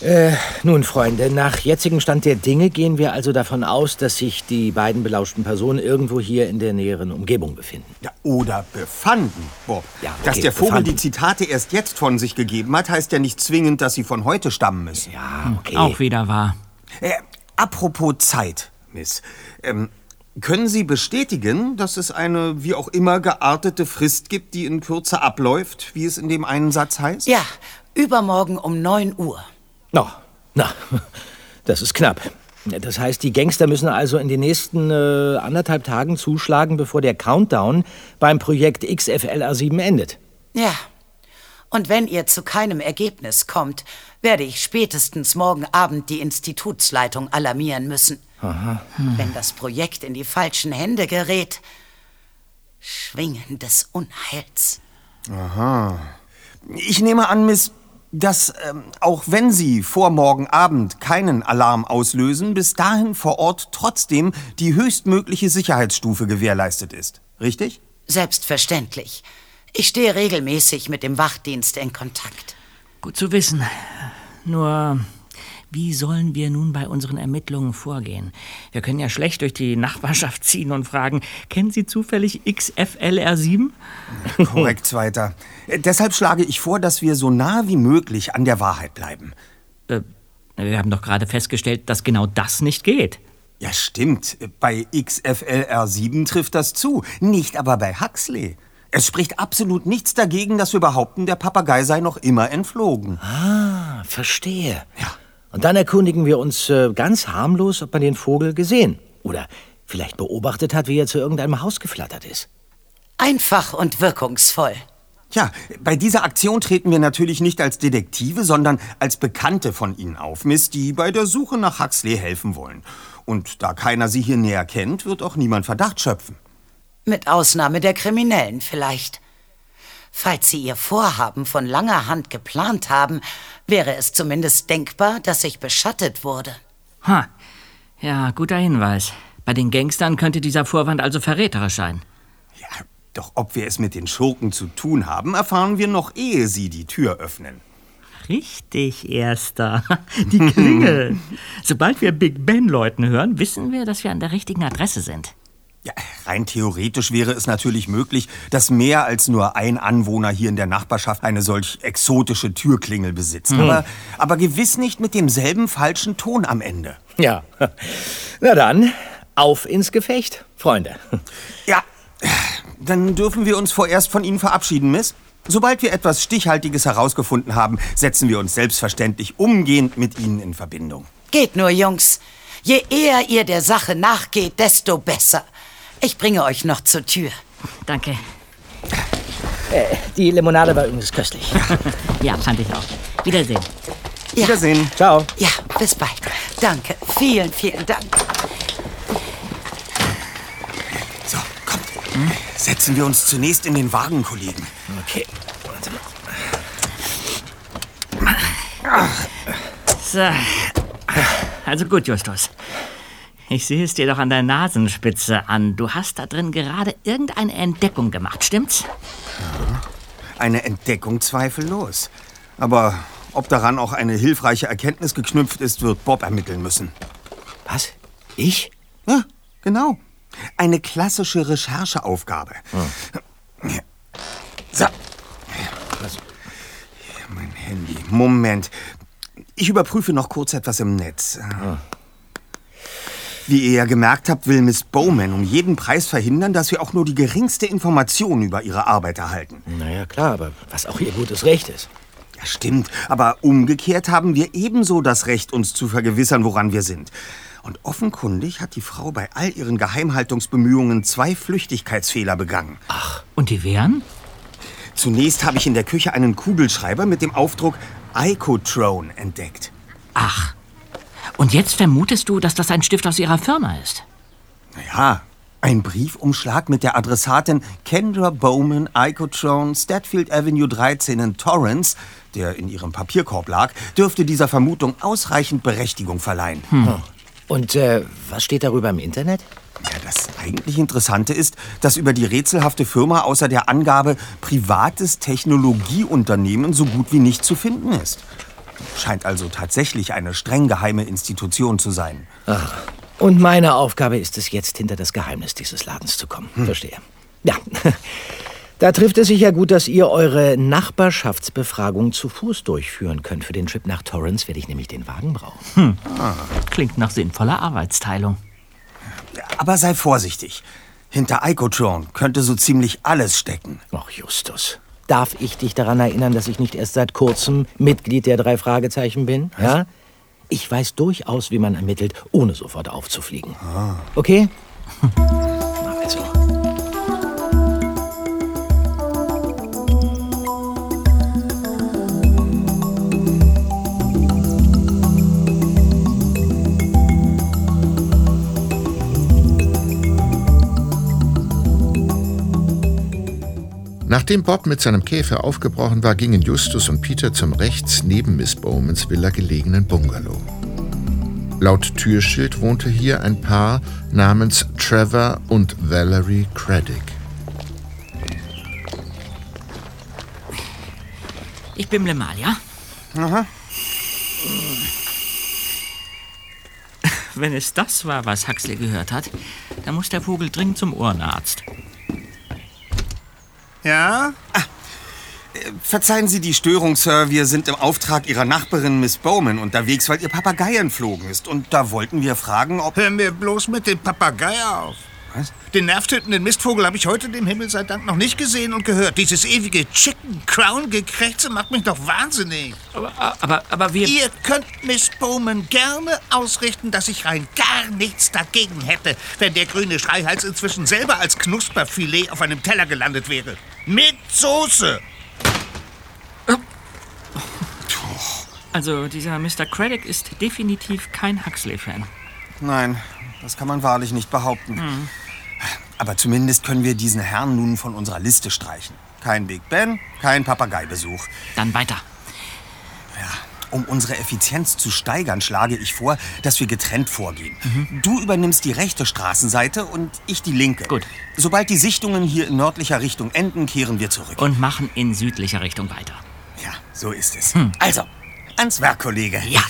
Nun, Freunde, nach jetzigem Stand der Dinge gehen wir also davon aus, dass sich die beiden belauschten Personen irgendwo hier in der näheren Umgebung befinden. Ja, oder befanden, Bob. Ja, okay, dass der Vogel befanden. die Zitate erst jetzt von sich gegeben hat, heißt ja nicht zwingend, dass sie von heute stammen müssen. Ja, okay. Auch wieder wahr. Apropos Zeit, Miss. Können Sie bestätigen, dass es eine wie auch immer geartete Frist gibt, die in Kürze abläuft, wie es in dem einen Satz heißt? Ja, übermorgen um 9 Uhr. Na, das ist knapp. Das heißt, die Gangster müssen also in den nächsten 1,5 Tagen zuschlagen, bevor der Countdown beim Projekt XFLR7 endet. Ja. Und wenn ihr zu keinem Ergebnis kommt, werde ich spätestens morgen Abend die Institutsleitung alarmieren müssen. Aha. Wenn das Projekt in die falschen Hände gerät, Schwingen des Unheils. Aha. Ich nehme an, Miss, dass, auch wenn Sie vor morgen Abend keinen Alarm auslösen, bis dahin vor Ort trotzdem die höchstmögliche Sicherheitsstufe gewährleistet ist. Richtig? Selbstverständlich. Ich stehe regelmäßig mit dem Wachdienst in Kontakt. Gut zu wissen. Nur, wie sollen wir nun bei unseren Ermittlungen vorgehen? Wir können ja schlecht durch die Nachbarschaft ziehen und fragen, kennen Sie zufällig XFLR7? Korrekt, Zweiter. Deshalb schlage ich vor, dass wir so nah wie möglich an der Wahrheit bleiben. Wir haben doch gerade festgestellt, dass genau das nicht geht. Ja, stimmt. Bei XFLR7 trifft das zu, nicht aber bei Huxley. Es spricht absolut nichts dagegen, dass wir behaupten, der Papagei sei noch immer entflogen. Ah, verstehe. Ja. Und dann erkundigen wir uns ganz harmlos, ob man den Vogel gesehen oder vielleicht beobachtet hat, wie er zu irgendeinem Haus geflattert ist. Einfach und wirkungsvoll. Ja, bei dieser Aktion treten wir natürlich nicht als Detektive, sondern als Bekannte von Ihnen auf, Miss, die bei der Suche nach Huxley helfen wollen. Und da keiner Sie hier näher kennt, wird auch niemand Verdacht schöpfen. Mit Ausnahme der Kriminellen vielleicht. Falls sie ihr Vorhaben von langer Hand geplant haben, wäre es zumindest denkbar, dass ich beschattet wurde. Ja, guter Hinweis. Bei den Gangstern könnte dieser Vorwand also verräterisch sein. Ja, doch ob wir es mit den Schurken zu tun haben, erfahren wir noch, ehe sie die Tür öffnen. Richtig, Erster. Die Klingel. Sobald wir Big Ben läuten hören, wissen wir, dass wir an der richtigen Adresse sind. Ja, rein theoretisch wäre es natürlich möglich, dass mehr als nur ein Anwohner hier in der Nachbarschaft eine solch exotische Türklingel besitzt. Aber gewiss nicht mit demselben falschen Ton am Ende. Ja, na dann, auf ins Gefecht, Freunde. Ja, dann dürfen wir uns vorerst von Ihnen verabschieden, Miss. Sobald wir etwas Stichhaltiges herausgefunden haben, setzen wir uns selbstverständlich umgehend mit Ihnen in Verbindung. Geht nur, Jungs. Je eher ihr der Sache nachgeht, desto besser. Ich bringe euch noch zur Tür. Danke. Die Limonade war übrigens köstlich. Ja, fand ich auch. Wiedersehen. Ja. Wiedersehen. Ciao. Ja, bis bald. Danke. Vielen, vielen Dank. So, kommt. Setzen wir uns zunächst in den Wagen, Kollegen. Okay. So. Also gut, Justus. Ich sehe es dir doch an der Nasenspitze an. Du hast da drin gerade irgendeine Entdeckung gemacht, stimmt's? Ja, eine Entdeckung zweifellos. Aber ob daran auch eine hilfreiche Erkenntnis geknüpft ist, wird Bob ermitteln müssen. Was? Ich? Ja, genau. Eine klassische Rechercheaufgabe. So. Mein Handy. Moment. Ich überprüfe noch kurz etwas im Netz. Wie ihr ja gemerkt habt, will Miss Bowman um jeden Preis verhindern, dass wir auch nur die geringste Information über ihre Arbeit erhalten. Naja, klar, aber was auch ihr gutes Recht ist. Ja, stimmt. Aber umgekehrt haben wir ebenso das Recht, uns zu vergewissern, woran wir sind. Und offenkundig hat die Frau bei all ihren Geheimhaltungsbemühungen 2 Flüchtigkeitsfehler begangen. Ach, und die wären? Zunächst habe ich in der Küche einen Kugelschreiber mit dem Aufdruck Icotrone entdeckt. Ach. Und jetzt vermutest du, dass das ein Stift aus ihrer Firma ist? Naja, ein Briefumschlag mit der Adressatin Kendra Bowman, Icotrone, Statfield Avenue 13 in Torrance, der in ihrem Papierkorb lag, dürfte dieser Vermutung ausreichend Berechtigung verleihen. Und was steht darüber im Internet? Ja, das eigentlich Interessante ist, dass über die rätselhafte Firma außer der Angabe privates Technologieunternehmen so gut wie nicht zu finden ist. Scheint also tatsächlich eine streng geheime Institution zu sein. Aha. Und meine Aufgabe ist es jetzt, hinter das Geheimnis dieses Ladens zu kommen. Verstehe. Ja, da trifft es sich ja gut, dass ihr eure Nachbarschaftsbefragung zu Fuß durchführen könnt. Für den Trip nach Torrance werde ich nämlich den Wagen brauchen. Klingt nach sinnvoller Arbeitsteilung. Aber sei vorsichtig. Hinter Icotron könnte so ziemlich alles stecken. Ach, Justus. Darf ich dich daran erinnern, dass ich nicht erst seit kurzem Mitglied der 3 Fragezeichen bin? Ja? Ich weiß durchaus, wie man ermittelt, ohne sofort aufzufliegen. Okay? Also. Nachdem Bob mit seinem Käfer aufgebrochen war, gingen Justus und Peter zum rechts neben Miss Bowmans Villa gelegenen Bungalow. Laut Türschild wohnte hier ein Paar namens Trevor und Valerie Craddock. Ich bimmle mal, ja? Aha. Wenn es das war, was Huxley gehört hat, dann muss der Vogel dringend zum Ohrenarzt. Ja? Verzeihen Sie die Störung, Sir. Wir sind im Auftrag Ihrer Nachbarin Miss Bowman unterwegs, weil Ihr Papagei entflogen ist. Und da wollten wir fragen, ob... Hör mir bloß mit dem Papagei auf. Was? Den nervtötenden Mistvogel habe ich heute dem Himmel sei Dank noch nicht gesehen und gehört. Dieses ewige Chicken-Crown-Gekrächze macht mich doch wahnsinnig. Aber wir... Ihr könnt Miss Bowman gerne ausrichten, dass ich rein gar nichts dagegen hätte, wenn der grüne Schreihals inzwischen selber als Knusperfilet auf einem Teller gelandet wäre. Mit Soße. Also, dieser Mr. Craddock ist definitiv kein Huxley-Fan. Nein, das kann man wahrlich nicht behaupten. Aber zumindest können wir diesen Herrn nun von unserer Liste streichen. Kein Big Ben, kein Papageibesuch. Dann weiter. Ja, um unsere Effizienz zu steigern, schlage ich vor, dass wir getrennt vorgehen. Du übernimmst die rechte Straßenseite und ich die linke. Gut. Sobald die Sichtungen hier in nördlicher Richtung enden, kehren wir zurück. Und machen in südlicher Richtung weiter. Ja, so ist es. Also, ans Werk, Kollege. Ja.